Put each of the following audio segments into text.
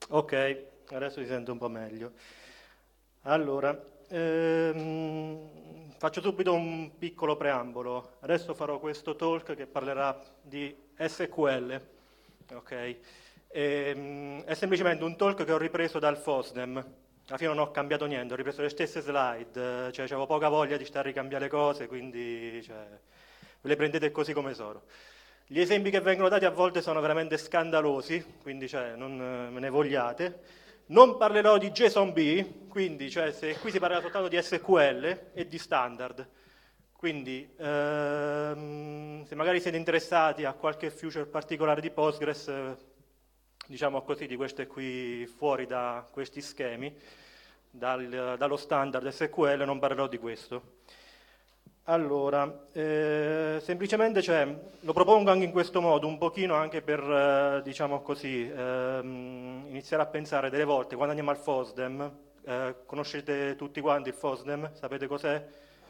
Ok, adesso ti sento un po' meglio. Allora, faccio subito un piccolo preambolo. Adesso farò questo talk che parlerà di SQL, ok? È semplicemente un talk che ho ripreso dal FOSDEM. Alla fine non ho cambiato niente, ho ripreso le stesse slide, cioè avevo poca voglia di stare a ricambiare cose, quindi cioè, ve le prendete così come sono. Gli esempi che vengono dati a volte sono veramente scandalosi, quindi cioè, non me ne vogliate. Non parlerò di JSON-B, quindi cioè, se qui si parla soltanto di SQL e di standard. Quindi se magari siete interessati a qualche feature particolare di Postgres, diciamo così, di queste qui fuori da questi schemi, dallo standard SQL non parlerò di questo. Allora, semplicemente cioè, lo propongo anche in questo modo, un pochino anche per, diciamo così, iniziare a pensare delle volte, quando andiamo al FOSDEM, conoscete tutti quanti il FOSDEM? Sapete cos'è?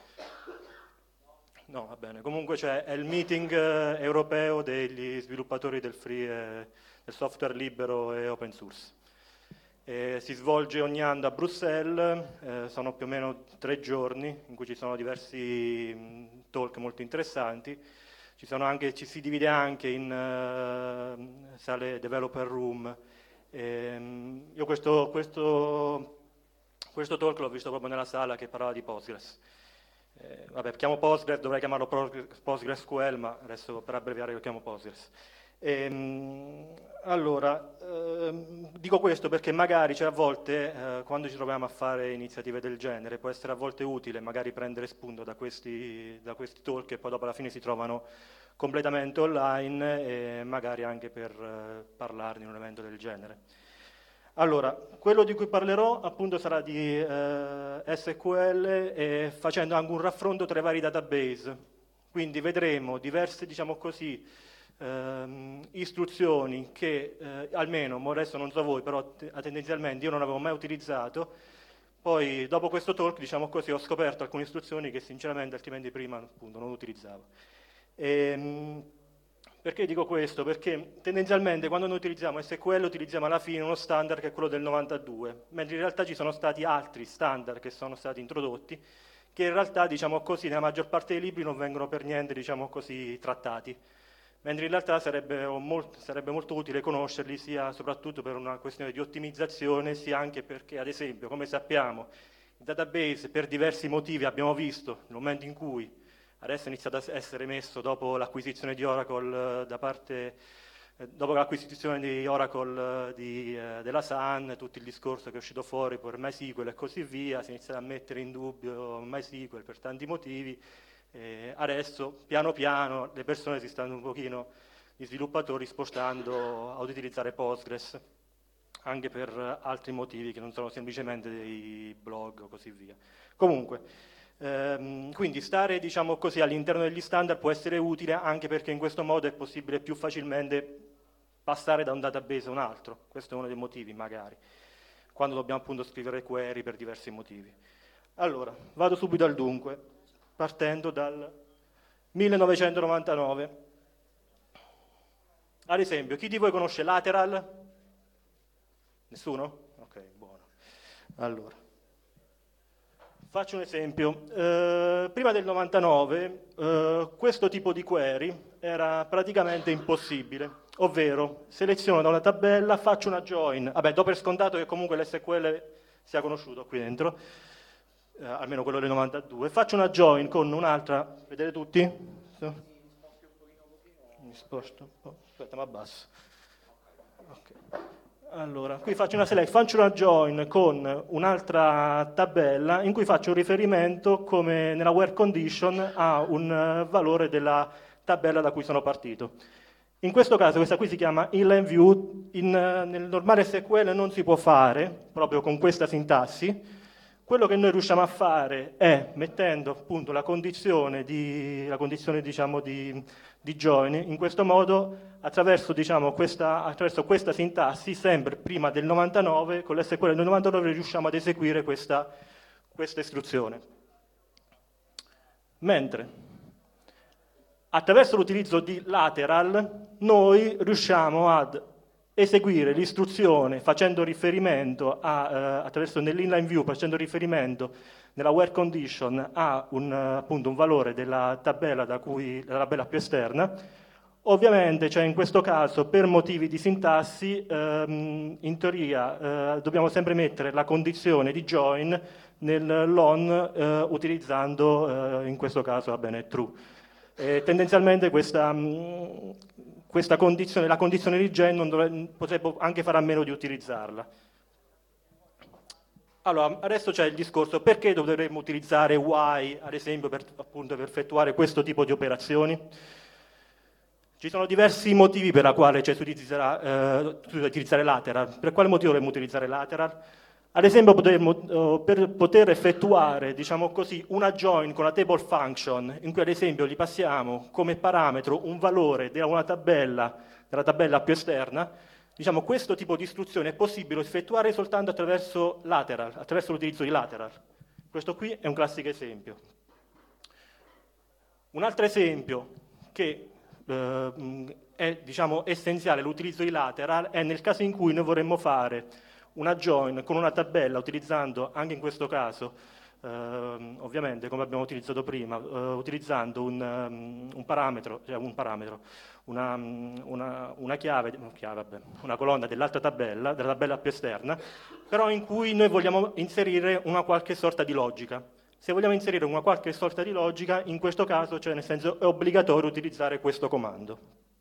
No, va bene. Comunque è il meeting europeo degli sviluppatori del free, del software libero e open source. Si svolge ogni anno a Bruxelles, sono più o meno 3 giorni in cui ci sono diversi talk molto interessanti. Ci si divide anche in sale developer room. Io questo talk l'ho visto proprio nella sala che parlava di Postgres. Vabbè, chiamo Postgres, dovrei chiamarlo PostgreSQL, ma adesso per abbreviare lo chiamo Postgres. Allora, dico questo perché magari a volte quando ci troviamo a fare iniziative del genere può essere a volte utile magari prendere spunto da questi talk che poi dopo alla fine si trovano completamente online e magari anche per parlarne in un evento del genere. Allora, quello di cui parlerò appunto sarà di SQL e facendo anche un raffronto tra i vari database. Quindi vedremo diverse, diciamo così, istruzioni che almeno, adesso non so voi, però tendenzialmente io non avevo mai utilizzato. Poi dopo questo talk, diciamo così, ho scoperto alcune istruzioni che sinceramente altrimenti prima appunto non utilizzavo. Ehm, perché dico questo? Perché tendenzialmente quando noi utilizziamo SQL utilizziamo alla fine uno standard che è quello del 92, mentre in realtà ci sono stati altri standard che sono stati introdotti che in realtà, diciamo così, nella maggior parte dei libri non vengono per niente, diciamo così, trattati. Mentre in realtà sarebbe molto utile conoscerli sia soprattutto per una questione di ottimizzazione, sia anche perché, ad esempio, come sappiamo, il database per diversi motivi abbiamo visto, nel momento in cui adesso è iniziato a essere messo dopo l'acquisizione di Oracle dopo l'acquisizione di Oracle della Sun, tutto il discorso che è uscito fuori per MySQL e così via, si è iniziato a mettere in dubbio MySQL per tanti motivi. Adesso, piano piano, le persone si stanno un pochino, gli sviluppatori, spostando ad utilizzare Postgres, anche per altri motivi che non sono semplicemente dei blog o così via. Comunque, quindi stare, diciamo così, all'interno degli standard può essere utile anche perché in questo modo è possibile più facilmente passare da un database a un altro. Questo è uno dei motivi, magari, quando dobbiamo appunto scrivere query per diversi motivi. Allora, vado subito al dunque, partendo dal 1999. Ad esempio, chi di voi conosce Lateral? Nessuno? Ok, buono. Allora, faccio un esempio. Prima del 99 questo tipo di query era praticamente impossibile, ovvero seleziono da una tabella, faccio una join, vabbè, do per scontato che comunque l'SQL sia conosciuto qui dentro, almeno quello del 92, faccio una join con un'altra, vedete tutti? Mi sposto un po', aspetta, ma abbasso. Ok. Allora, qui faccio una select, faccio una join con un'altra tabella in cui faccio un riferimento, come nella where condition, a un valore della tabella da cui sono partito. In questo caso questa qui si chiama inline view, nel normale SQL non si può fare, proprio con questa sintassi. Quello che noi riusciamo a fare è, mettendo appunto la condizione, diciamo, di join, in questo modo, attraverso questa sintassi, sempre prima del 99, con l'SQL del 99 riusciamo ad eseguire questa istruzione. Mentre attraverso l'utilizzo di lateral noi riusciamo ad eseguire l'istruzione facendo riferimento attraverso nell'inline view, facendo riferimento nella where condition a appunto un valore della tabella della tabella più esterna. Ovviamente, cioè in questo caso, per motivi di sintassi, in teoria dobbiamo sempre mettere la condizione di join nell'on utilizzando, in questo caso, va bene, true. Tendenzialmente questa condizione, la condizione di join, potrebbe anche fare a meno di utilizzarla. Allora, adesso c'è il discorso perché dovremmo utilizzare why, ad esempio, appunto, per effettuare questo tipo di operazioni. Ci sono diversi motivi per la quale si utilizzare lateral. Per quale motivo dovremmo utilizzare lateral? Ad esempio, per poter effettuare, diciamo così, una join con la table function, in cui ad esempio gli passiamo come parametro un valore della tabella più esterna, diciamo, questo tipo di istruzione è possibile effettuare soltanto attraverso lateral, attraverso l'utilizzo di lateral. Questo qui è un classico esempio. Un altro esempio che è, diciamo, essenziale l'utilizzo di lateral è nel caso in cui noi vorremmo fare una join con una tabella utilizzando, anche in questo caso, ovviamente come abbiamo utilizzato prima, utilizzando un parametro, cioè una chiave, vabbè, una colonna dell'altra tabella, della tabella più esterna, però in cui noi vogliamo inserire una qualche sorta di logica. Se vogliamo inserire una qualche sorta di logica, in questo caso, cioè nel senso, è obbligatorio utilizzare questo comando.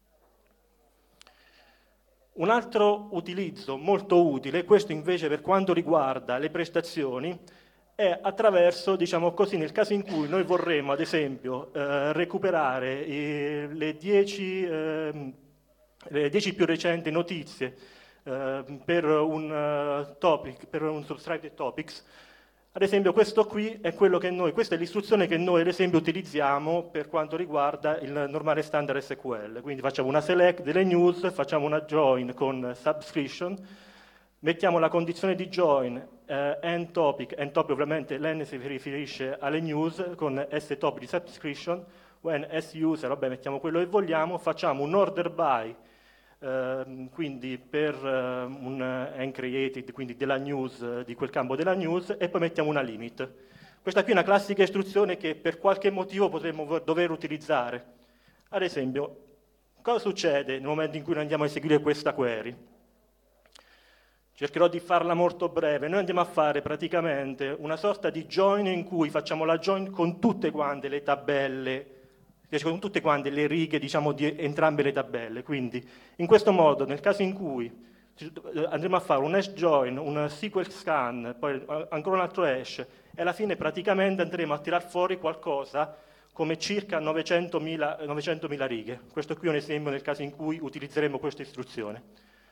Un altro utilizzo molto utile, questo invece per quanto riguarda le prestazioni, è attraverso, diciamo così, nel caso in cui noi vorremmo, ad esempio, recuperare le 10 più recenti notizie per un topic, per un subscribed topics. Ad esempio questo qui è quello che questa è l'istruzione che noi ad esempio utilizziamo per quanto riguarda il normale standard SQL. Quindi facciamo una select delle news, facciamo una join con subscription, mettiamo la condizione di join end topic ovviamente l'N si riferisce alle news con S-topic di subscription, when S-user, vabbè mettiamo quello che vogliamo, facciamo un order by, quindi per un uncreated, quindi della news, di quel campo della news, e poi mettiamo una limit. Questa qui è una classica istruzione che per qualche motivo potremmo dover utilizzare. Ad esempio, cosa succede nel momento in cui noi andiamo a eseguire questa query? Cercherò di farla molto breve. Noi andiamo a fare praticamente una sorta di join in cui facciamo la join con tutte quante le tabelle, con tutte quante le righe, diciamo, di entrambe le tabelle. Quindi, in questo modo, nel caso in cui andremo a fare un hash join, un SQL scan, poi ancora un altro hash, e alla fine praticamente andremo a tirar fuori qualcosa come circa 900.000 righe. Questo qui è un esempio nel caso in cui utilizzeremo questa istruzione.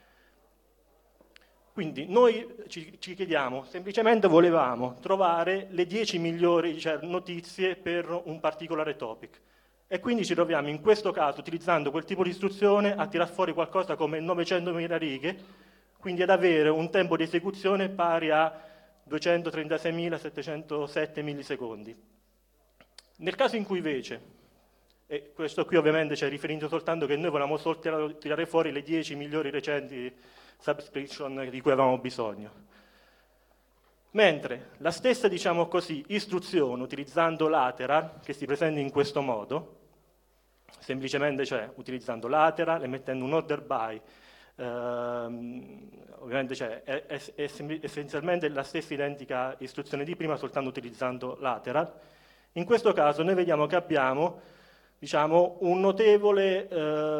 Quindi noi ci chiediamo, semplicemente volevamo trovare le 10 migliori notizie per un particolare topic. E quindi ci troviamo in questo caso, utilizzando quel tipo di istruzione, a tirar fuori qualcosa come 900.000 righe, quindi ad avere un tempo di esecuzione pari a 236.707 millisecondi. Nel caso in cui invece, e questo qui ovviamente c'è riferito soltanto che noi volevamo solo tirare fuori le 10 migliori recenti subscription di cui avevamo bisogno. Mentre la stessa, diciamo così, istruzione utilizzando lateral, che si presenta in questo modo, semplicemente cioè utilizzando lateral e mettendo un order by, ovviamente è essenzialmente la stessa identica istruzione di prima, soltanto utilizzando lateral. In questo caso noi vediamo che abbiamo, diciamo, un notevole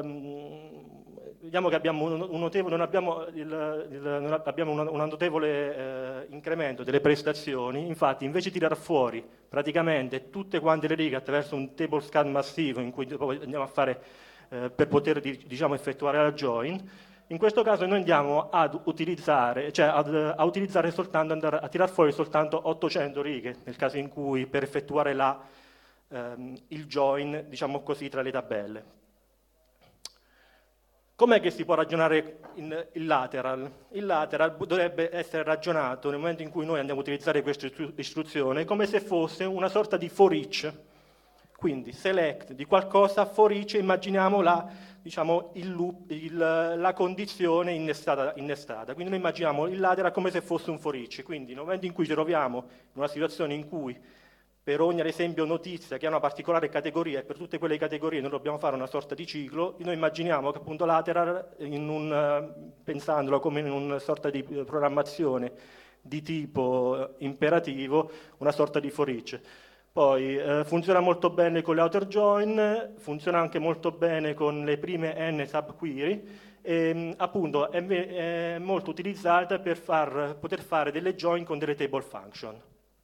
un notevole incremento delle prestazioni. Infatti, invece di tirar fuori praticamente tutte quante le righe attraverso un table scan massivo in cui poi andiamo a fare per poter, diciamo, effettuare la join, in questo caso noi andiamo ad utilizzare, a utilizzare soltanto, andare a tirar fuori soltanto 800 righe nel caso in cui per effettuare il join, diciamo così, tra le tabelle. Com'è che si può ragionare il lateral? Il lateral dovrebbe essere ragionato nel momento in cui noi andiamo a utilizzare questa istruzione come se fosse una sorta di for each. Quindi select di qualcosa, for each, immaginiamo diciamo, il loop, la condizione innestata. Quindi noi immaginiamo il lateral come se fosse un for each. Quindi nel momento in cui ci troviamo in una situazione in cui per ogni, ad esempio, notizia che ha una particolare categoria e per tutte quelle categorie noi dobbiamo fare una sorta di ciclo, noi immaginiamo che appunto lateral, pensandolo come in una sorta di programmazione di tipo imperativo, una sorta di for each. Poi funziona molto bene con le outer join, funziona anche molto bene con le prime n subquery e appunto è molto utilizzata per poter fare delle join con delle table function.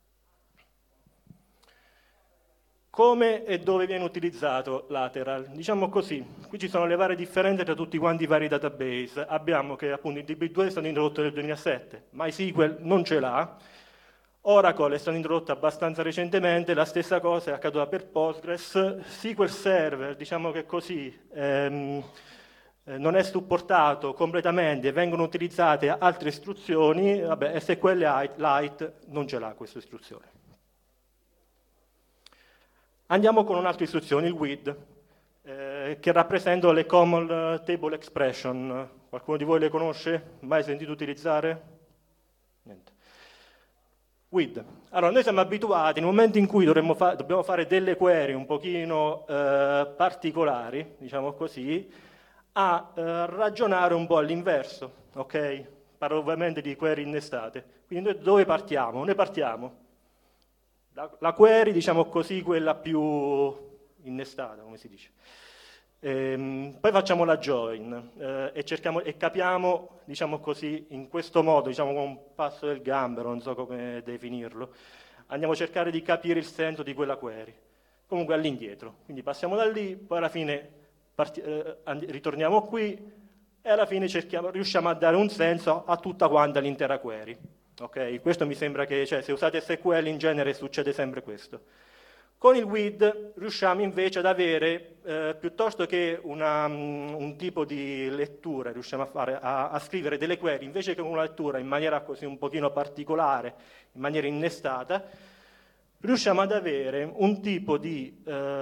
Come e dove viene utilizzato lateral? Diciamo così, qui ci sono le varie differenze tra tutti quanti i vari database. Abbiamo che appunto il DB2 è stato introdotto nel 2007, MySQL non ce l'ha, Oracle è stato introdotto abbastanza recentemente, la stessa cosa è accaduta per Postgres, SQL Server, diciamo che così, non è supportato completamente, vengono utilizzate altre istruzioni, vabbè, SQLite non ce l'ha questa istruzione. Andiamo con un'altra istruzione, il with, che rappresenta le Common Table Expression. Qualcuno di voi le conosce? Mai sentito utilizzare? Niente. With. Allora, noi siamo abituati, nel momento in cui dobbiamo fare delle query un pochino particolari, diciamo così, a ragionare un po' all'inverso, ok? Parlo ovviamente di query innestate. Quindi noi dove partiamo? Noi partiamo la query, diciamo così, quella più innestata, come si dice. Poi facciamo la join e capiamo, diciamo così, in questo modo, diciamo con un passo del gambero, non so come definirlo, andiamo a cercare di capire il senso di quella query. Comunque all'indietro, quindi passiamo da lì, poi alla fine ritorniamo qui e alla fine riusciamo a dare un senso a tutta quanta l'intera query. Okay? Questo mi sembra che, cioè, se usate SQL in genere succede sempre questo. Con il with riusciamo invece ad avere, piuttosto che un tipo di lettura, riusciamo a scrivere delle query, invece che una lettura in maniera così un pochino particolare, in maniera innestata, riusciamo ad avere un tipo di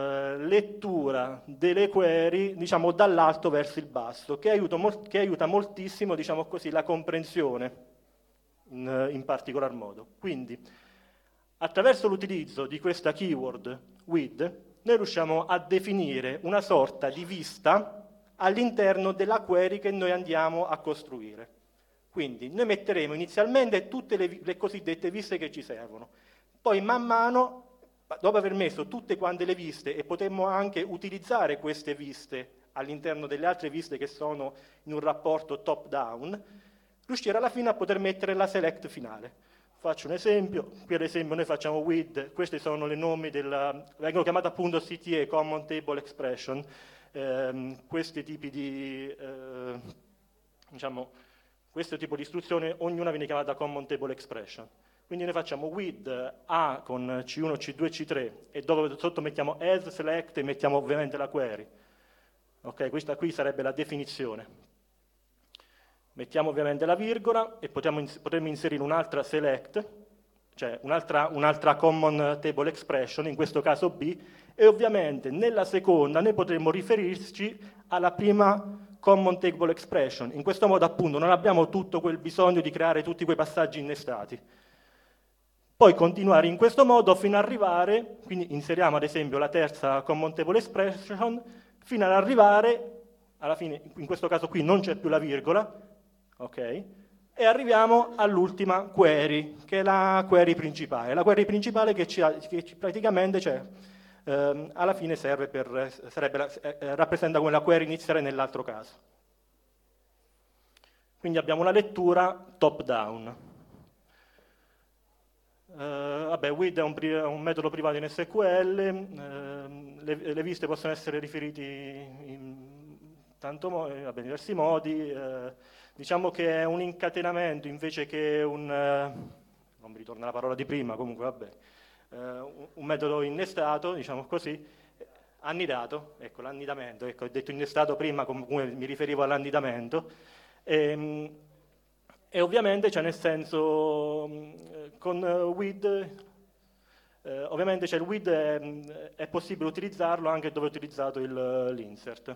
lettura delle query, diciamo, dall'alto verso il basso, che aiuta moltissimo, diciamo così, la comprensione in particolar modo. Quindi, attraverso l'utilizzo di questa keyword with, noi riusciamo a definire una sorta di vista all'interno della query che noi andiamo a costruire. Quindi noi metteremo inizialmente tutte le cosiddette viste che ci servono, poi man mano, dopo aver messo tutte quante le viste, e potremmo anche utilizzare queste viste all'interno delle altre viste che sono in un rapporto top-down, riuscire alla fine a poter mettere la select finale. Faccio un esempio, qui ad esempio noi facciamo with, questi sono i nomi vengono chiamate appunto CTA, Common Table Expression, questi tipi di, diciamo, questo tipo di istruzione, ognuna viene chiamata Common Table Expression. Quindi noi facciamo with A con C1, C2, C3 e dove sotto mettiamo as, select e mettiamo ovviamente la query. Ok, questa qui sarebbe la definizione. Mettiamo ovviamente la virgola e potremmo inserire un'altra select, cioè un'altra common table expression, in questo caso B, e ovviamente nella seconda noi potremmo riferirci alla prima common table expression. In questo modo appunto non abbiamo tutto quel bisogno di creare tutti quei passaggi innestati. Poi continuare in questo modo fino ad arrivare, quindi inseriamo ad esempio la terza common table expression, fino ad arrivare, alla fine in questo caso qui non c'è più la virgola, ok? E arriviamo all'ultima query, che è la query principale. La query principale che praticamente alla fine rappresenta come la query iniziale nell'altro caso. Quindi abbiamo una lettura top-down. With è un metodo privato in SQL, le viste possono essere riferite in diversi modi. Diciamo che è un incatenamento invece che non mi ritorna la parola di prima, comunque vabbè, un metodo innestato, diciamo così, annidato, ecco l'annidamento, ecco, ho detto innestato prima, comunque mi riferivo all'annidamento, e ovviamente, cioè nel senso, con with Ovviamente il with è possibile utilizzarlo anche dove è utilizzato l'insert.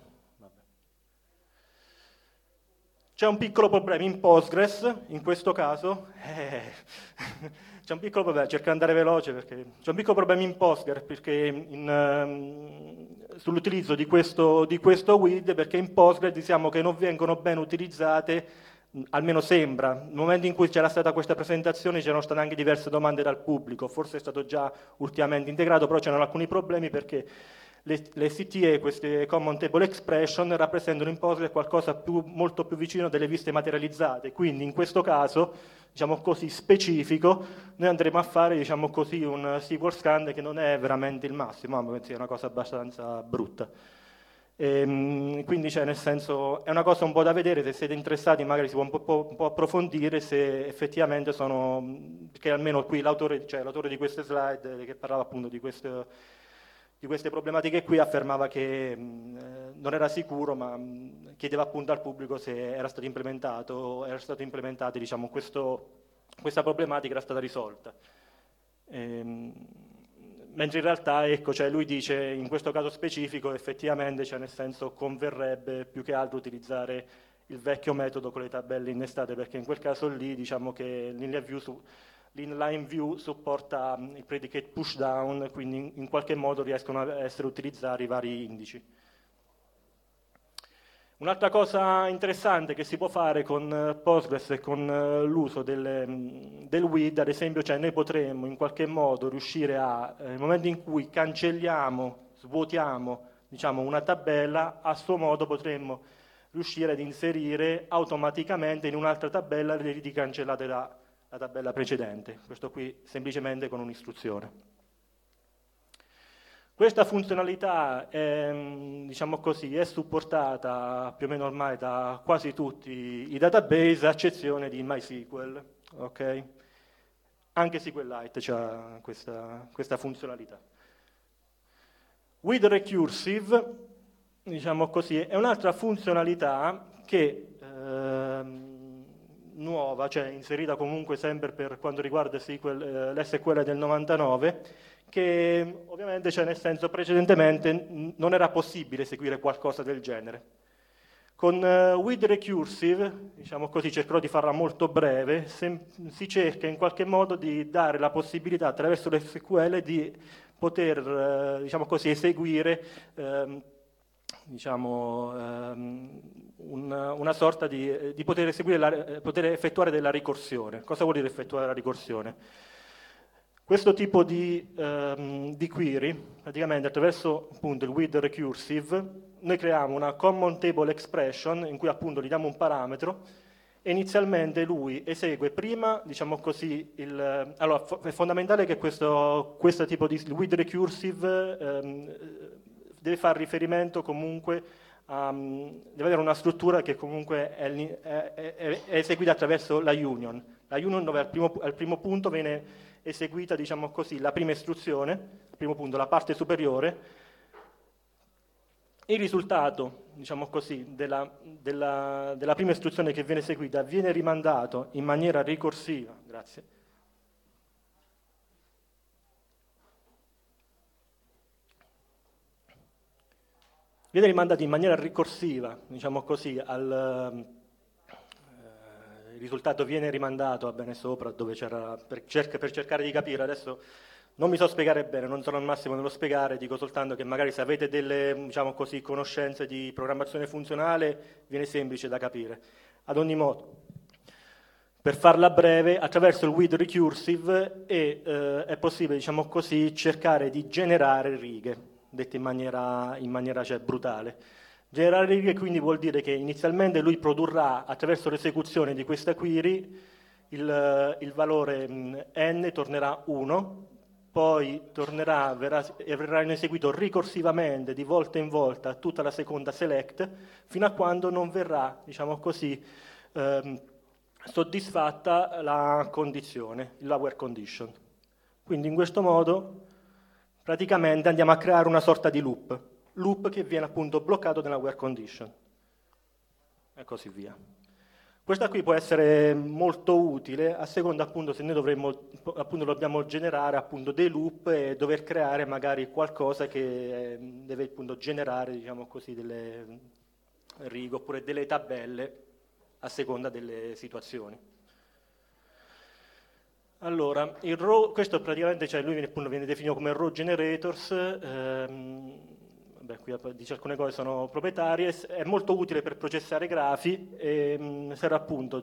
C'è un piccolo problema in Postgres, in questo caso, c'è un piccolo problema, cerco di andare veloce perché c'è un piccolo problema in Postgres perché sull'utilizzo di questo with, perché in Postgres diciamo che non vengono ben utilizzate, almeno sembra. Nel momento in cui c'era stata questa presentazione c'erano state anche diverse domande dal pubblico, forse è stato già ultimamente integrato, però c'erano alcuni problemi perché le CTA, queste Common Table Expression, rappresentano in Postgres qualcosa molto più vicino delle viste materializzate, quindi in questo caso, diciamo così, specifico, noi andremo a fare, diciamo così, un SQL scan che non è veramente il massimo, ma penso sia una cosa abbastanza brutta. Quindi nel senso, è una cosa un po' da vedere, se siete interessati magari si può un po' approfondire se effettivamente sono, perché almeno qui l'autore di queste slide che parlava appunto di queste problematiche qui affermava che non era sicuro, ma chiedeva appunto al pubblico se era stato implementato, diciamo, questa problematica era stata risolta. Mentre in realtà, ecco, lui dice, in questo caso specifico, effettivamente, nel senso, converrebbe più che altro utilizzare il vecchio metodo con le tabelle innestate, perché in quel caso lì, diciamo che l'inline view supporta il predicate pushdown, quindi in qualche modo riescono a essere utilizzati i vari indici. Un'altra cosa interessante che si può fare con Postgres e con l'uso del with, ad esempio, noi potremmo in qualche modo riuscire nel momento in cui cancelliamo, svuotiamo, diciamo, una tabella, a suo modo potremmo riuscire ad inserire automaticamente in un'altra tabella le riti cancellate la tabella precedente. Questo qui semplicemente con un'istruzione. Questa funzionalità diciamo così, è supportata più o meno ormai da quasi tutti i database, a eccezione di MySQL. Okay? Anche SQLite ha questa funzionalità. With Recursive, diciamo così, è un'altra funzionalità che nuova, inserita comunque sempre per quanto riguarda l'SQL del 99, che ovviamente nel senso precedentemente non era possibile eseguire qualcosa del genere. Con with recursive, diciamo così, cercherò di farla molto breve, si cerca in qualche modo di dare la possibilità attraverso l'SQL di poter diciamo così, eseguire una sorta di poter effettuare della ricorsione. Cosa vuol dire effettuare la ricorsione? Questo tipo di query, praticamente attraverso appunto il with recursive, noi creiamo una common table expression in cui appunto gli diamo un parametro e inizialmente lui esegue prima, diciamo così, allora è fondamentale che questo tipo di with recursive deve fare riferimento comunque deve avere una struttura che comunque è eseguita attraverso la union. La union dove al primo punto viene eseguita, diciamo così, la prima istruzione, al primo punto la parte superiore, il risultato, diciamo così, della prima istruzione che viene eseguita viene rimandato in maniera ricorsiva, grazie. Viene rimandato in maniera ricorsiva, diciamo così, il risultato viene rimandato, sopra, dove c'era, per cercare di capire, adesso non mi so spiegare bene, non sono al massimo nello spiegare, dico soltanto che magari se avete delle, diciamo così, conoscenze di programmazione funzionale, viene semplice da capire. Ad ogni modo, per farla breve, attraverso il with recursive è possibile, diciamo così, cercare di generare righe, dette in maniera brutale. Generare righe quindi vuol dire che inizialmente lui produrrà attraverso l'esecuzione di questa query il valore n tornerà 1, poi verrà eseguito ricorsivamente di volta in volta tutta la seconda select fino a quando non verrà, diciamo così, soddisfatta la condizione, la where condition. Quindi in questo modo praticamente andiamo a creare una sorta di loop che viene appunto bloccato nella where condition e così via. Questa qui può essere molto utile a seconda appunto se noi appunto dobbiamo generare appunto dei loop e dover creare magari qualcosa che deve appunto generare, diciamo così, delle righe oppure delle tabelle a seconda delle situazioni. Allora, questo praticamente, cioè lui viene definito come raw generators, qui dice alcune cose sono proprietarie, è molto utile per processare grafi e serve appunto,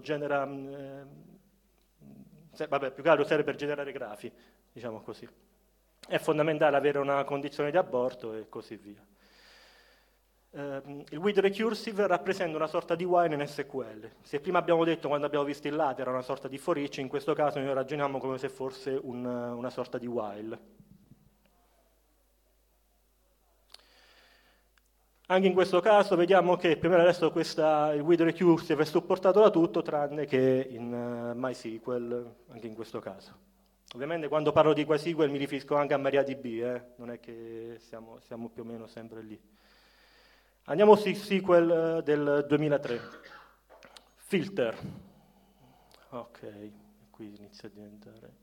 più che altro serve per generare grafi, diciamo così. È fondamentale avere una condizione di aborto e così via. Il with recursive rappresenta una sorta di while in SQL. Se prima abbiamo detto, quando abbiamo visto il lato, era una sorta di for each, in questo caso noi ragioniamo come se fosse una sorta di while. Anche in questo caso vediamo che per adesso il with recursive è supportato da tutto tranne che in MySQL, anche in questo caso. Ovviamente quando parlo di MySQL mi riferisco anche a MariaDB, non è che siamo più o meno sempre lì. Andiamo su SQL del 2003. Filter. Ok, qui inizia a diventare...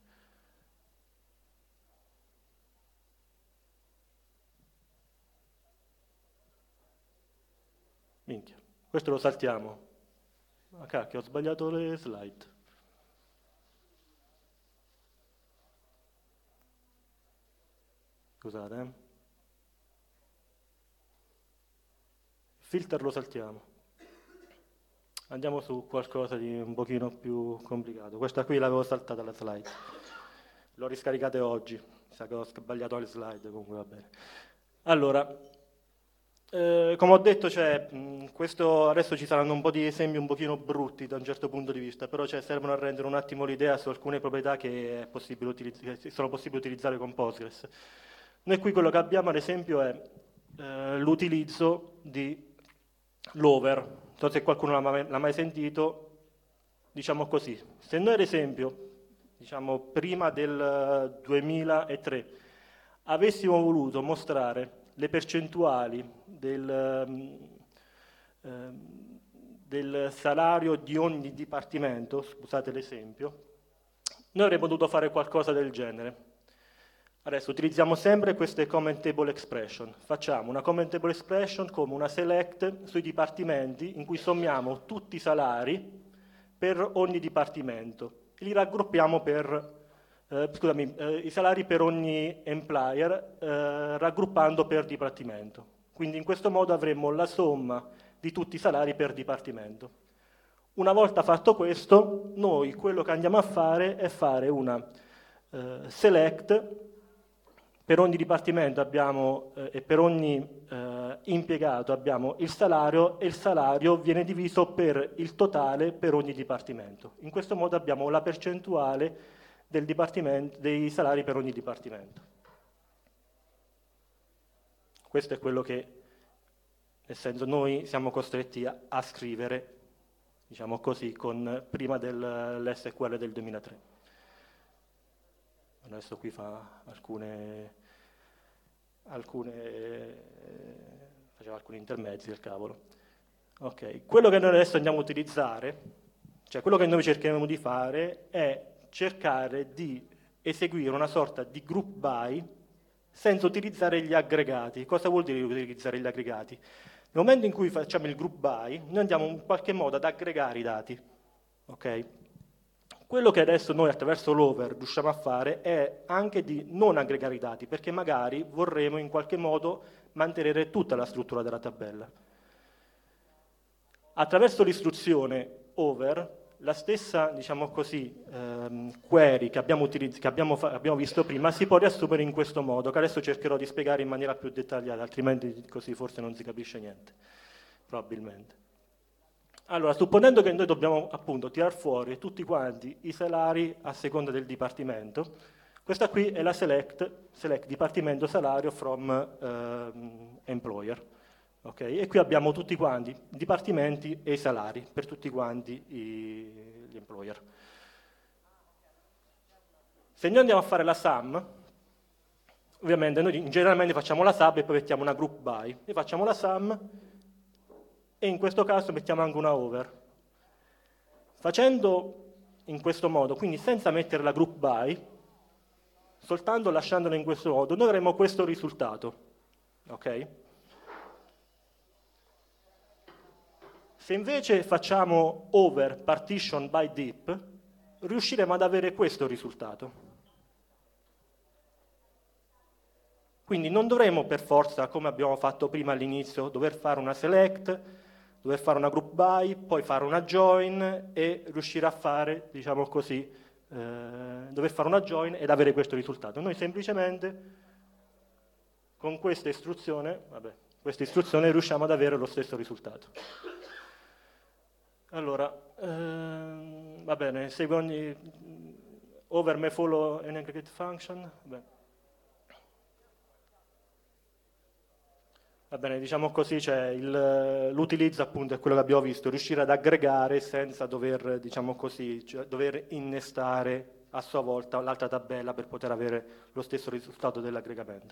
Minchia, questo lo saltiamo. Ah cacchio, ho sbagliato le slide. Scusate, Filter lo saltiamo. Andiamo su qualcosa di un pochino più complicato. Questa qui l'avevo saltata la slide. L'ho riscaricata oggi. Mi sa che ho sbagliato le slide, comunque va bene. Allora, come ho detto, questo adesso ci saranno un po' di esempi un pochino brutti da un certo punto di vista, però servono a rendere un attimo l'idea su alcune proprietà che sono possibili utilizzare con Postgres. Noi qui quello che abbiamo ad esempio è l'utilizzo di l'over. Non so se qualcuno l'ha mai sentito, diciamo così. Se noi ad esempio, diciamo prima del 2003, avessimo voluto mostrare le percentuali del salario di ogni dipartimento, scusate l'esempio, noi avremmo dovuto fare qualcosa del genere. Adesso utilizziamo sempre queste comment table expression. Facciamo una comment table expression come una select sui dipartimenti in cui sommiamo tutti i salari per ogni dipartimento. Li raggruppiamo i salari per ogni employer raggruppando per dipartimento. Quindi in questo modo avremo la somma di tutti i salari per dipartimento. Una volta fatto questo, noi quello che andiamo a fare è fare una select. Per ogni dipartimento e per ogni impiegato abbiamo il salario e il salario viene diviso per il totale per ogni dipartimento. In questo modo abbiamo la percentuale dei salari per ogni dipartimento. Questo è quello che, nel senso, noi siamo costretti a scrivere, diciamo così, prima dell'SQL del 2003. Adesso qui fa faceva alcuni intermezzi del cavolo. Ok, quello che noi adesso andiamo a utilizzare, cioè quello che noi cercheremo di fare è cercare di eseguire una sorta di group by senza utilizzare gli aggregati. Cosa vuol dire utilizzare gli aggregati? Nel momento in cui facciamo il group by, noi andiamo in qualche modo ad aggregare i dati. Ok? Quello che adesso noi attraverso l'over riusciamo a fare è anche di non aggregare i dati, perché magari vorremmo in qualche modo mantenere tutta la struttura della tabella. Attraverso l'istruzione over, la stessa, diciamo così, query che abbiamo visto prima si può riassumere in questo modo, che adesso cercherò di spiegare in maniera più dettagliata, altrimenti così forse non si capisce niente, probabilmente. Allora, supponendo che noi dobbiamo appunto tirar fuori tutti quanti i salari a seconda del dipartimento, questa qui è la select dipartimento salario from employer. Okay? E qui abbiamo tutti quanti i dipartimenti e i salari per tutti quanti gli employer. Se noi andiamo a fare la sum, ovviamente noi generalmente facciamo la sub e poi mettiamo una group by, e facciamo la sum e in questo caso mettiamo anche una over. Facendo in questo modo, quindi senza mettere la group by, soltanto lasciandolo in questo modo, noi avremo questo risultato. Ok? Se invece facciamo over partition by deep, riusciremo ad avere questo risultato. Quindi non dovremo per forza, come abbiamo fatto prima all'inizio, dover fare una select, dover fare una group by, poi fare una join e riuscire a fare, diciamo così, dover fare una join ed avere questo risultato. Noi semplicemente con questa istruzione riusciamo ad avere lo stesso risultato. Allora, va bene, segue ogni over may follow an aggregate function. Va bene, diciamo così, cioè l'utilizzo appunto è quello che abbiamo visto, riuscire ad aggregare senza dover, diciamo così, cioè dover innestare a sua volta l'altra tabella per poter avere lo stesso risultato dell'aggregamento.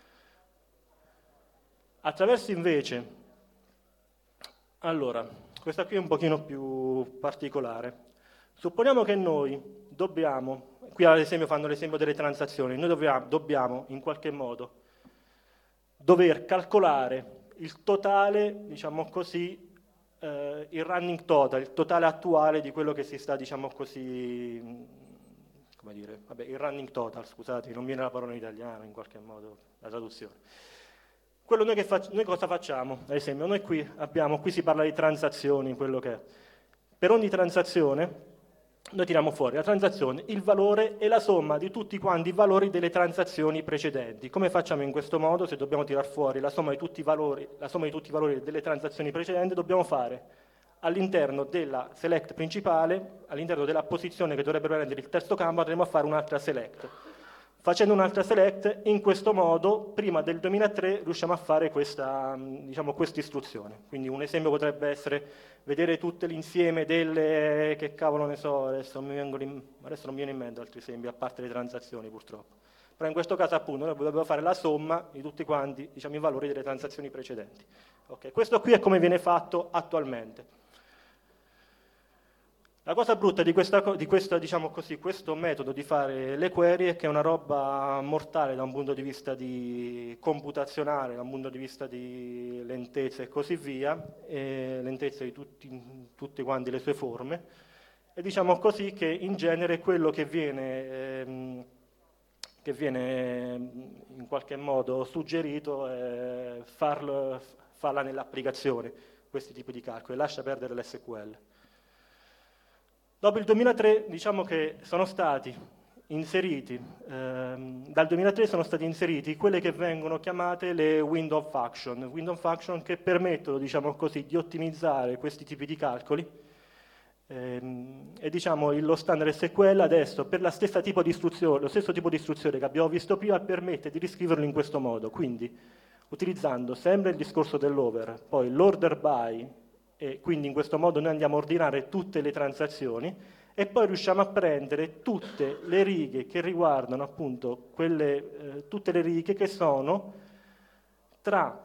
Attraverso invece, allora, questa qui è un pochino più particolare. Supponiamo che noi dobbiamo, qui ad esempio fanno l'esempio delle transazioni, noi dobbiamo in qualche modo dover calcolare il totale, diciamo così, il running total, il totale attuale di quello che si sta, diciamo così, come dire, vabbè, il running total, scusate, non viene la parola in italiano in qualche modo, la traduzione. Quello noi cosa facciamo? Ad esempio, noi qui si parla di transazioni, quello che è. Per ogni transazione noi tiriamo fuori la transazione, il valore e la somma di tutti quanti i valori delle transazioni precedenti. Come facciamo in questo modo? Se dobbiamo tirar fuori la somma di tutti i valori delle transazioni precedenti, dobbiamo fare all'interno della select principale, all'interno della posizione che dovrebbe prendere il terzo campo, andremo a fare un'altra select. Facendo un'altra select, in questo modo, prima del 2003, riusciamo a fare questa, diciamo, questa istruzione. Quindi un esempio potrebbe essere vedere tutto l'insieme delle, che cavolo ne so, adesso non mi viene in mente altri esempi, a parte le transazioni purtroppo. Però in questo caso appunto noi dobbiamo fare la somma di tutti quanti, diciamo, i valori delle transazioni precedenti. Okay. Questo qui è come viene fatto attualmente. La cosa brutta diciamo così, questo metodo di fare le query è che è una roba mortale da un punto di vista computazionale, da un punto di vista di lentezza e così via, e lentezza di tutte quante le sue forme, e diciamo così che in genere quello che viene in qualche modo suggerito è farla nell'applicazione, questi tipi di calcoli, lascia perdere l'SQL. Dopo il 2003 diciamo che sono stati inseriti, dal 2003 sono stati inseriti quelle che vengono chiamate le window function che permettono, diciamo così, di ottimizzare questi tipi di calcoli e diciamo lo standard SQL adesso per lo stesso tipo di istruzione che abbiamo visto prima permette di riscriverlo in questo modo, quindi utilizzando sempre il discorso dell'over, poi l'order by, e quindi in questo modo noi andiamo a ordinare tutte le transazioni e poi riusciamo a prendere tutte le righe che riguardano appunto tutte le righe che sono tra,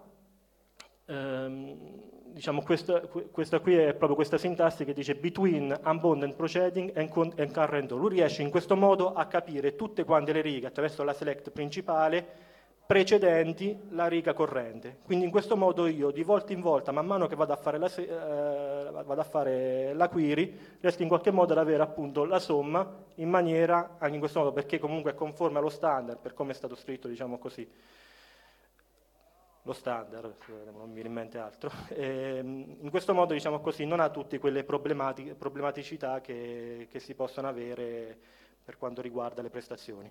diciamo questa qui è proprio questa sintassi che dice between unbounded proceeding and current. Lui riesce in questo modo a capire tutte quante le righe attraverso la select principale precedenti la riga corrente. Quindi in questo modo io di volta in volta, man mano che vado a fare la query, riesco in qualche modo ad avere appunto la somma in maniera, anche in questo modo perché comunque è conforme allo standard, per come è stato scritto, diciamo così, lo standard, non mi viene in mente altro. In questo modo, diciamo così, non ha tutte quelle problematicità che si possono avere per quanto riguarda le prestazioni.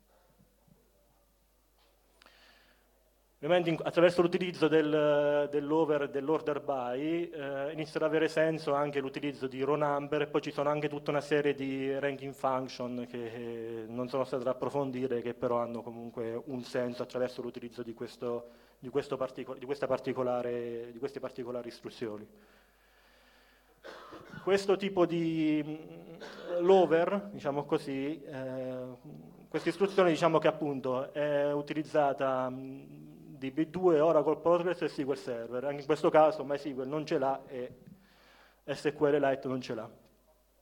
Ovviamente attraverso l'utilizzo dell'over e dell'order by inizia ad avere senso anche l'utilizzo di row number e poi ci sono anche tutta una serie di ranking function che non sono state da approfondire, che però hanno comunque un senso attraverso l'utilizzo di queste particolari istruzioni. Questo tipo di l'over, diciamo così, questa istruzione diciamo che appunto è utilizzata DB2, Oracle, Postgres e SQL Server. Anche in questo caso MySQL non ce l'ha e SQLite non ce l'ha.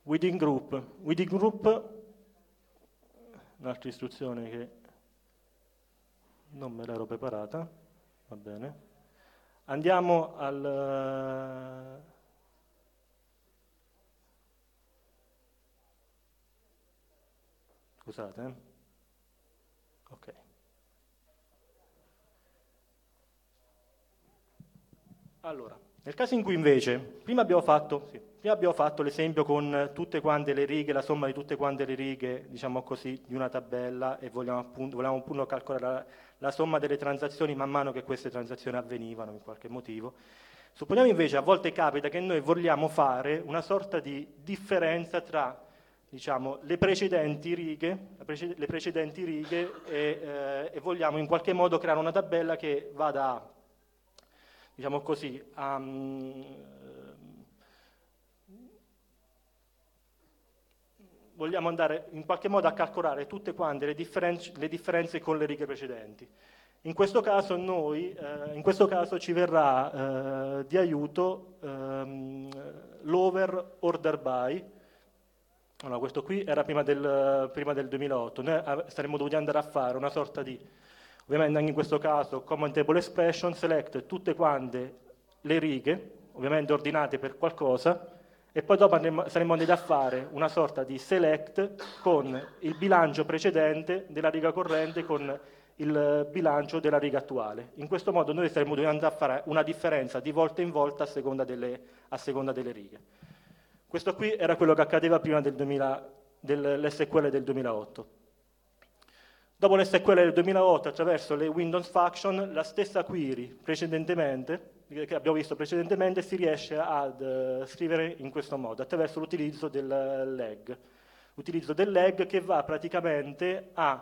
Within group, un'altra istruzione che non me l'ero preparata, va bene. Andiamo al... Scusate, ok. Allora, nel caso in cui invece, prima abbiamo fatto l'esempio con tutte quante le righe, la somma di tutte quante le righe, diciamo così, di una tabella e volevamo appunto calcolare la somma delle transazioni man mano che queste transazioni avvenivano in qualche motivo. Supponiamo invece, a volte capita che noi vogliamo fare una sorta di differenza tra, diciamo, le precedenti righe e vogliamo in qualche modo creare una tabella che vada a, diciamo così, vogliamo andare in qualche modo a calcolare tutte quante le differenze con le righe precedenti. In questo caso ci verrà di aiuto l'over order by. Allora, questo qui era prima del 2008. Noi saremmo dovuti andare a fare una sorta di, ovviamente anche in questo caso, common table expression, select tutte quante le righe, ovviamente ordinate per qualcosa, e poi dopo saremmo andati a fare una sorta di select con il bilancio precedente della riga corrente con il bilancio della riga attuale. In questo modo noi saremmo dovuti andare a fare una differenza di volta in volta a seconda delle righe. Questo qui era quello che accadeva prima dell'SQL del 2008. Dopo l'SQL del 2008, attraverso le Windows Function, la stessa query che abbiamo visto precedentemente si riesce ad scrivere in questo modo, attraverso l'utilizzo del lag. L'utilizzo del lag che va praticamente a,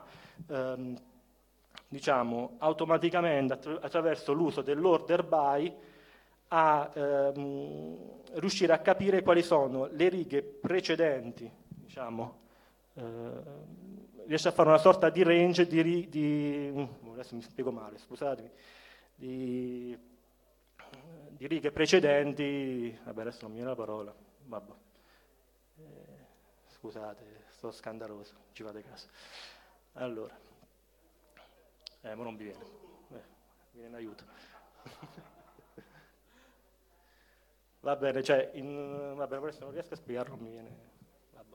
diciamo, automaticamente attraverso l'uso dell'order by a riuscire a capire quali sono le righe precedenti, diciamo, riesce a fare una sorta di range adesso mi spiego male, scusatemi, di righe precedenti, vabbè adesso non mi viene la parola, vabbè. Scusate, sto scandaloso, ci fate caso. Allora, ma non mi viene, mi viene in aiuto. Va bene, cioè, vabbè, questo non riesco a spiegarlo, mi viene, vabbè.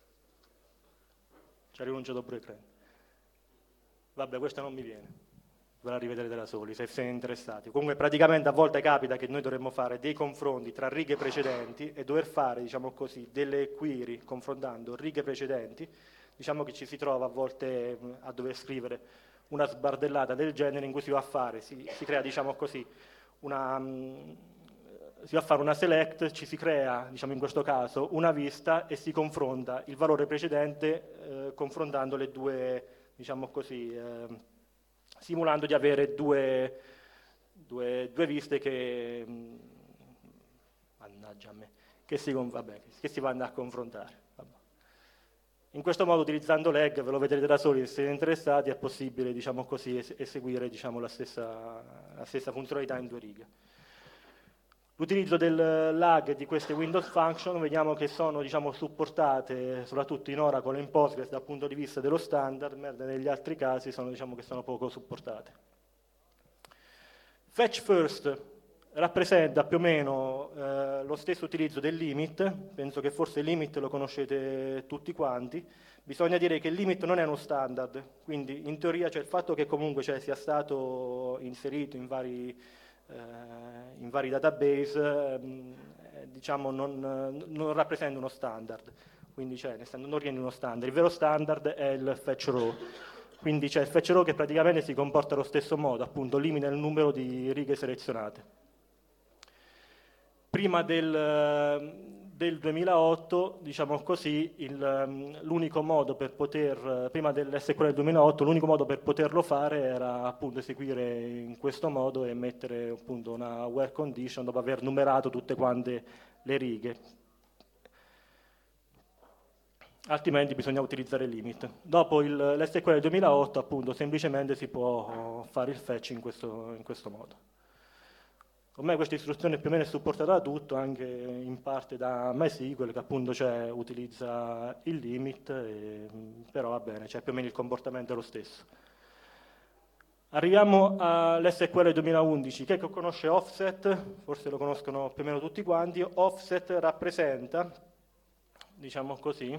Ci ha rinunciato pure il cliente. Vabbè, questo non mi viene, ve la rivedrete da soli, se siete interessati. Comunque, praticamente, a volte capita che noi dovremmo fare dei confronti tra righe precedenti e dover fare, diciamo così, delle query confrontando righe precedenti. Diciamo che ci si trova a volte a dover scrivere una sbardellata del genere in cui si va a fare, si crea, diciamo così, si va a fare una select, ci si crea, diciamo in questo caso, una vista e si confronta il valore precedente confrontando le due, diciamo così, simulando di avere due viste che, mannaggia a me, che si vanno a confrontare. Vabbè. In questo modo, utilizzando lag, ve lo vedrete da soli, se siete interessati, è possibile, diciamo così, eseguire, diciamo, la stessa funzionalità in due righe. L'utilizzo del lag di queste Windows Function vediamo che sono, diciamo, supportate soprattutto in Oracle e in Postgres dal punto di vista dello standard, mentre negli altri casi sono, diciamo, che sono poco supportate. Fetch first rappresenta più o meno lo stesso utilizzo del limit, penso che forse il limit lo conoscete tutti quanti. Bisogna dire che il limit non è uno standard, quindi in teoria il fatto che comunque sia stato inserito in vari database, diciamo non rappresenta uno standard, quindi non rientra uno standard. Il vero standard è il fetch row, quindi c'è il fetch row che praticamente si comporta allo stesso modo, appunto limita il numero di righe selezionate. Prima del 2008, diciamo così, l'unico modo per prima dell'SQL del 2008, l'unico modo per poterlo fare era appunto eseguire in questo modo e mettere appunto una where condition dopo aver numerato tutte quante le righe. Altrimenti bisogna utilizzare il limit. Dopo l'SQL del 2008, appunto, semplicemente si può fare il fetch in questo modo. Ormai questa istruzione più o meno è supportata da tutto, anche in parte da MySQL, che appunto utilizza il limit, però va bene, più o meno il comportamento è lo stesso. Arriviamo all'SQL 2011. Chi è che conosce Offset? Forse lo conoscono più o meno tutti quanti. Offset rappresenta, diciamo così,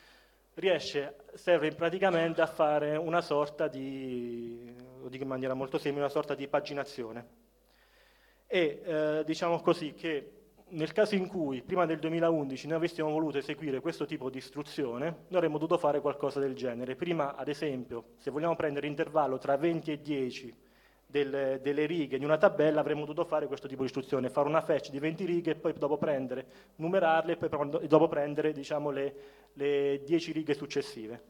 serve praticamente a fare una sorta di, lo dico in maniera molto semplice, una sorta di paginazione. E diciamo così che nel caso in cui prima del 2011 noi avessimo voluto eseguire questo tipo di istruzione, noi avremmo dovuto fare qualcosa del genere. Prima, ad esempio, se vogliamo prendere l'intervallo tra 20 e 10 delle righe di una tabella, avremmo dovuto fare questo tipo di istruzione, fare una fetch di 20 righe e poi dopo numerarle e poi dopo prendere diciamo, le 10 righe successive.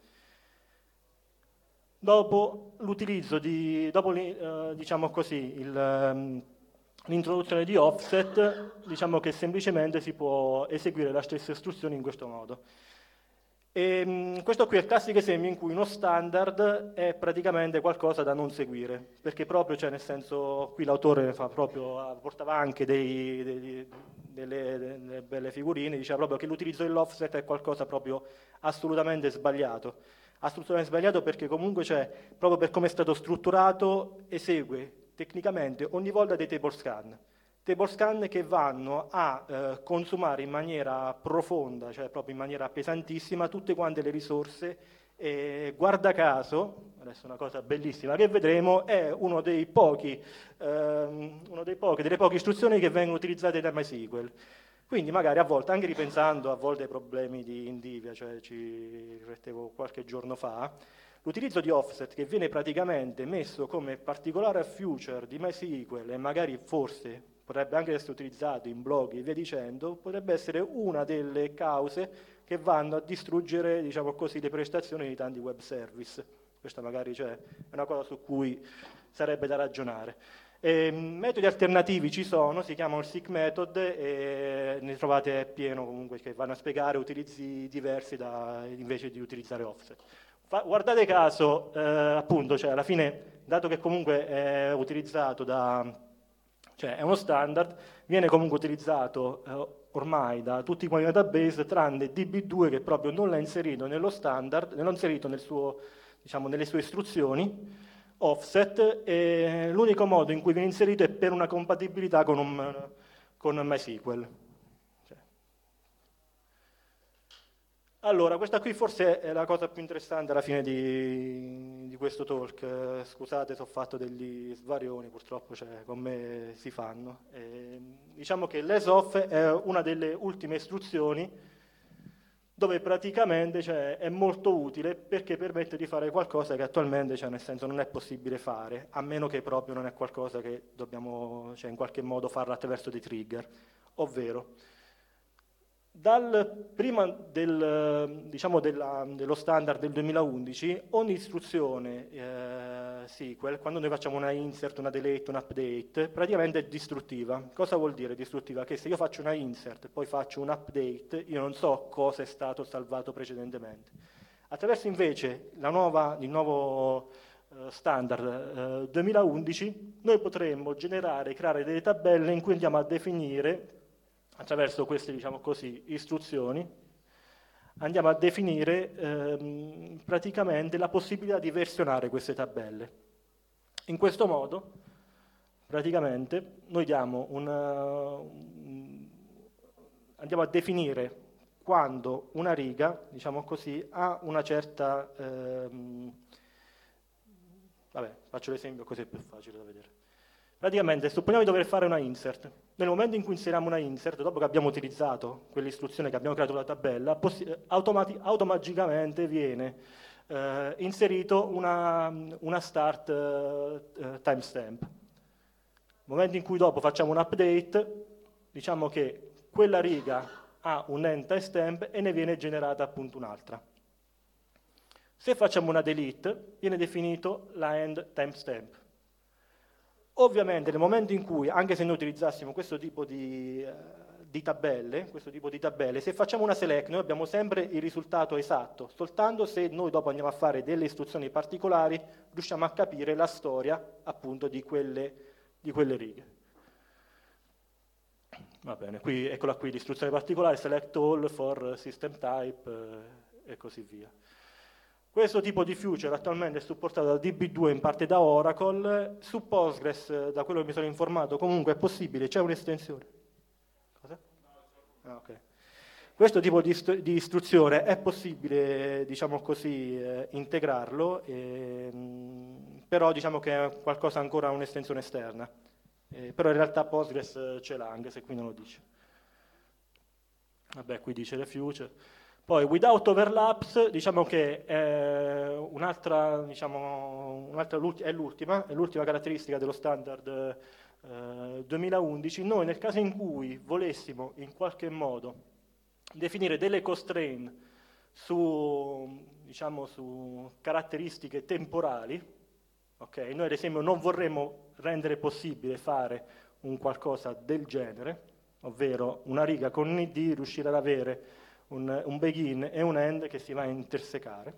Dopo l'utilizzo diciamo così, l'introduzione di offset, diciamo che semplicemente si può eseguire la stessa istruzione in questo modo. Questo qui è il classico esempio in cui uno standard è praticamente qualcosa da non seguire, perché proprio, nel senso, qui l'autore portava anche delle belle figurine, diceva proprio che l'utilizzo dell'offset è qualcosa proprio assolutamente sbagliato. Assolutamente sbagliato perché comunque proprio per come è stato strutturato, esegue tecnicamente ogni volta dei table scan che vanno a consumare in maniera profonda, cioè proprio in maniera pesantissima, tutte quante le risorse. E guarda caso, adesso una cosa bellissima che vedremo, è delle poche istruzioni che vengono utilizzate da MySQL. Quindi magari a volte, anche ripensando a volte ai problemi di Indivia, ci riflettevo qualche giorno fa, l'utilizzo di offset che viene praticamente messo come particolare feature di MySQL e magari forse potrebbe anche essere utilizzato in blog e via dicendo, potrebbe essere una delle cause che vanno a distruggere, diciamo così, le prestazioni di tanti web service. Questa magari è una cosa su cui sarebbe da ragionare. Metodi alternativi ci sono, si chiamano SIG method e ne trovate pieno comunque che vanno a spiegare utilizzi diversi invece di utilizzare offset. Guardate caso, appunto, alla fine, dato che comunque è utilizzato è uno standard, viene comunque utilizzato ormai da tutti quanti i database, tranne DB2 che proprio non l'ha inserito nello standard, non l'ha inserito nelle sue istruzioni, offset, e l'unico modo in cui viene inserito è per una compatibilità con MySQL. Allora, questa qui forse è la cosa più interessante alla fine di questo talk. Scusate se ho fatto degli svarioni, purtroppo con me si fanno. Diciamo che l'ESOF è una delle ultime istruzioni dove praticamente è molto utile perché permette di fare qualcosa che attualmente nel senso non è possibile fare, a meno che proprio non è qualcosa che dobbiamo in qualche modo farlo attraverso dei trigger, ovvero prima dello standard del 2011, ogni istruzione SQL, quando noi facciamo una insert, una delete, un update, praticamente è distruttiva. Cosa vuol dire distruttiva? Che se io faccio una insert e poi faccio un update, io non so cosa è stato salvato precedentemente. Attraverso invece il nuovo standard 2011, noi potremmo creare delle tabelle in cui andiamo a definire attraverso queste, istruzioni, andiamo a definire praticamente la possibilità di versionare queste tabelle. In questo modo, praticamente, noi andiamo a definire quando una riga, ha una certa... faccio l'esempio così è più facile da vedere. Praticamente, supponiamo di dover fare una insert. Nel momento in cui inseriamo una insert, dopo che abbiamo utilizzato quell'istruzione che abbiamo creato la tabella, automaticamente viene inserito una start timestamp. Nel momento in cui dopo facciamo un update, diciamo che quella riga ha un end timestamp e ne viene generata appunto un'altra. Se facciamo una delete, viene definito la end timestamp. Ovviamente nel momento in cui, anche se noi utilizzassimo questo tipo di tabelle, se facciamo una select noi abbiamo sempre il risultato esatto, soltanto se noi dopo andiamo a fare delle istruzioni particolari riusciamo a capire la storia appunto di quelle righe. Va bene, qui, eccola qui, l'istruzione particolare, select all for system type e così via. Questo tipo di future attualmente è supportato da DB2, in parte da Oracle. Su Postgres, da quello che mi sono informato, comunque è possibile, c'è un'estensione. Cosa? Ah, ok. Questo tipo di istruzione è possibile, diciamo così, integrarlo, però diciamo che è qualcosa ancora un'estensione esterna. Però in realtà Postgres ce l'ha, anche se qui non lo dice. Vabbè, qui dice le future. Poi without overlaps, diciamo che è è l'ultima caratteristica dello standard 2011. Noi nel caso in cui volessimo in qualche modo definire delle constraint diciamo, su caratteristiche temporali, okay? Noi ad esempio non vorremmo rendere possibile fare un qualcosa del genere, ovvero una riga con un id, riuscire ad avere un begin e un end che si va a intersecare.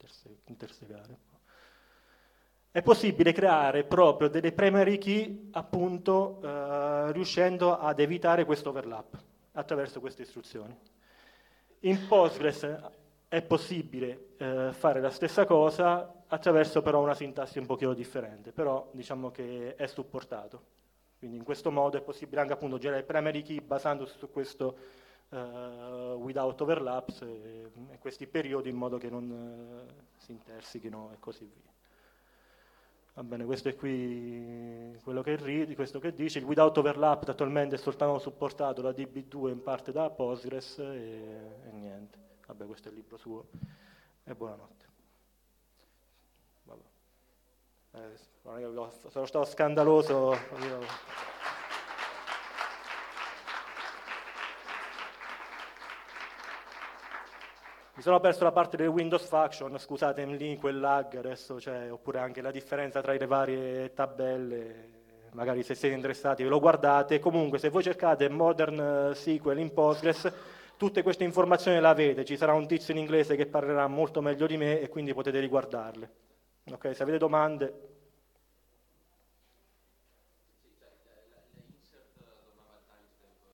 È possibile creare proprio delle primary key, appunto, riuscendo ad evitare questo overlap attraverso queste istruzioni. In Postgres è possibile fare la stessa cosa attraverso però una sintassi un pochino differente, però diciamo che è supportato. Quindi in questo modo è possibile anche appunto generare primary key basandosi su questo without overlaps e questi periodi in modo che non si intersechino e così via. Va bene, questo è qui quello che questo che dice. Il without overlap attualmente è soltanto supportato da DB2, in parte da Postgres e niente. Vabbè, questo è il libro suo e buonanotte. Vabbè. Sono stato scandaloso. Mi sono perso la parte delle Windows Function, scusatemi lì, quel lag adesso, oppure anche la differenza tra le varie tabelle, magari se siete interessati ve lo guardate. Comunque se voi cercate Modern SQL in Postgres, tutte queste informazioni le avete, ci sarà un tizio in inglese che parlerà molto meglio di me e quindi potete riguardarle. Ok, se avete domande...